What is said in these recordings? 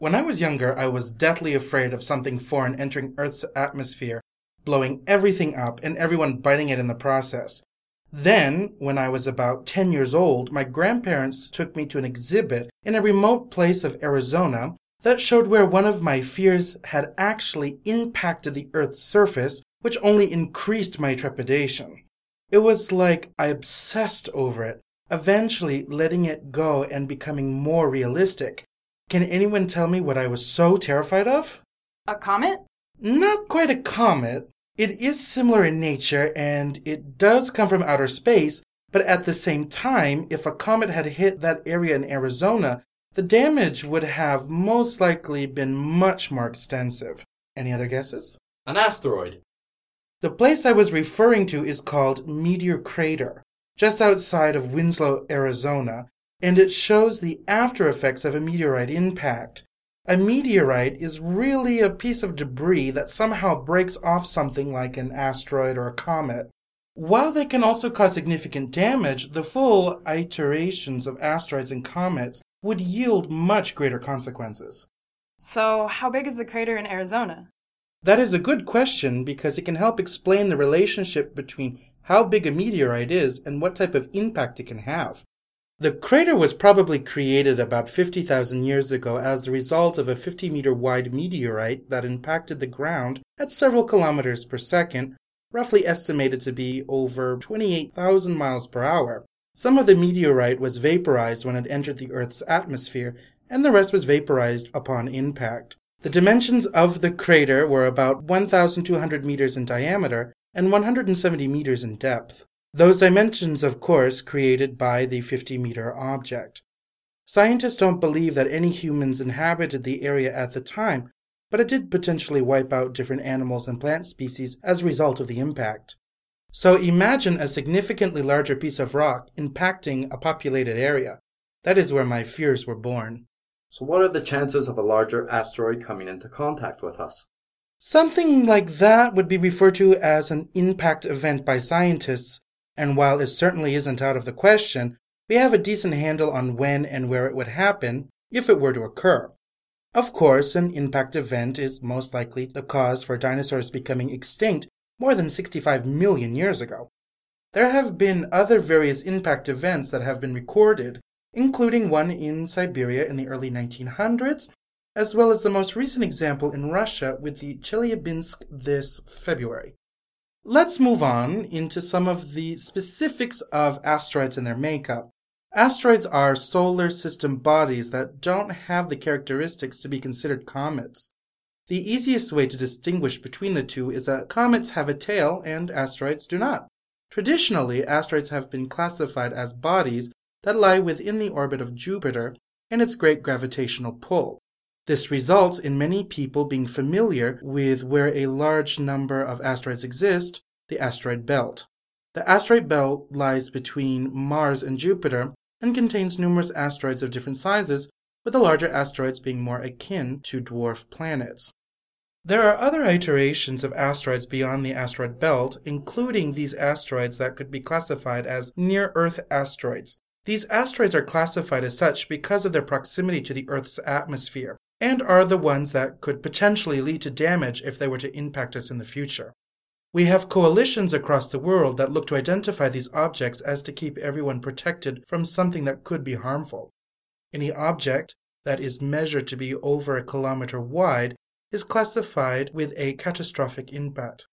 When I was younger, I was deathly afraid of something foreign entering Earth's atmosphere, blowing everything up and everyone biting it in the process. Then, when I was about 10 years old, my grandparents took me to an exhibit in a remote place of Arizona that showed where one of my fears had actually impacted the Earth's surface, which only increased my trepidation. It was like I obsessed over it, eventually letting it go and becoming more realistic. Can anyone tell me what I was so terrified of? A comet? Not quite a comet. It is similar in nature and it does come from outer space, but at the same time, if a comet had hit that area in Arizona, the damage would have most likely been much more extensive. Any other guesses? An asteroid. The place I was referring to is called Meteor Crater, just outside of Winslow, Arizona, and it shows the after effects of a meteorite impact. A meteorite is really a piece of debris that somehow breaks off something like an asteroid or a comet. While they can also cause significant damage, the full iterations of asteroids and comets would yield much greater consequences. So, how big is the crater in Arizona? That is a good question because it can help explain the relationship between how big a meteorite is and what type of impact it can have. The crater was probably created about 50,000 years ago as the result of a 50-meter wide meteorite that impacted the ground at several kilometers per second, roughly estimated to be over 28,000 miles per hour. Some of the meteorite was vaporized when it entered the Earth's atmosphere, and the rest was vaporized upon impact. The dimensions of the crater were about 1,200 meters in diameter and 170 meters in depth. Those dimensions, of course, created by the 50-meter object. Scientists don't believe that any humans inhabited the area at the time, but it did potentially wipe out different animals and plant species as a result of the impact. So imagine a significantly larger piece of rock impacting a populated area. That is where my fears were born. So what are the chances of a larger asteroid coming into contact with us? Something like that would be referred to as an impact event by scientists, and while it certainly isn't out of the question, we have a decent handle on when and where it would happen if it were to occur. Of course, an impact event is most likely the cause for dinosaurs becoming extinct more than 65 million years ago. There have been other various impact events that have been recorded, including one in Siberia in the early 1900s, as well as the most recent example in Russia with the Chelyabinsk this February. Let's move on into some of the specifics of asteroids and their makeup. Asteroids are solar system bodies that don't have the characteristics to be considered comets. The easiest way to distinguish between the two is that comets have a tail and asteroids do not. Traditionally, asteroids have been classified as bodies that lie within the orbit of Jupiter and its great gravitational pull. This results in many people being familiar with where a large number of asteroids exist, the asteroid belt. The asteroid belt lies between Mars and Jupiter and contains numerous asteroids of different sizes, with the larger asteroids being more akin to dwarf planets. There are other iterations of asteroids beyond the asteroid belt, including these asteroids that could be classified as near-Earth asteroids. These asteroids are classified as such because of their proximity to the Earth's atmosphere, and are the ones that could potentially lead to damage if they were to impact us in the future. We have coalitions across the world that look to identify these objects as to keep everyone protected from something that could be harmful. Any object that is measured to be over a kilometer wide is classified with a catastrophic impact.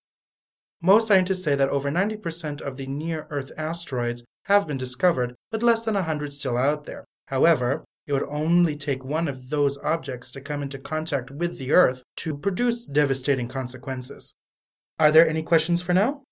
Most scientists say that over 90% of the near-Earth asteroids have been discovered, with less than 100 still out there. However, it would only take one of those objects to come into contact with the Earth to produce devastating consequences. Are there any questions for now?